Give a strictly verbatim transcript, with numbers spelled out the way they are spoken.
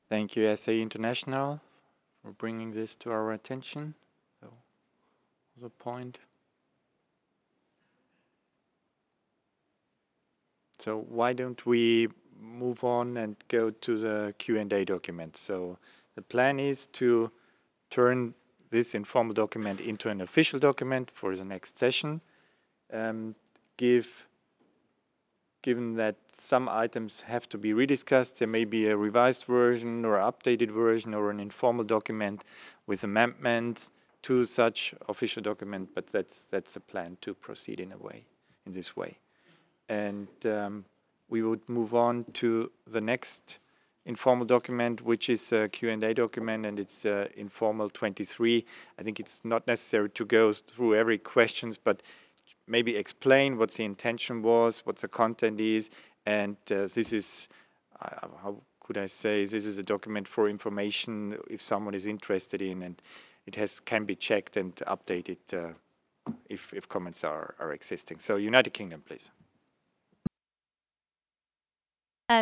Thank you, S A International, for bringing this to our attention. So, the point. So why don't we move on and go to the Q and A document? So the plan is to turn this informal document into an official document for the next session. Um, give, given that some items have to be rediscussed, there may be a revised version or updated version or an informal document with amendments to such official document, but that's that's a plan to proceed in a way, in this way. And um, we would move on to the next informal document, which is a Q and A document, and it's uh, informal twenty-three. I think it's not necessary to go through every questions, but maybe explain what the intention was, what the content is, and uh, this is, uh, how could I say, this is a document for information if someone is interested in, and it has can be checked and updated uh, if, if comments are, are existing. So United Kingdom, please.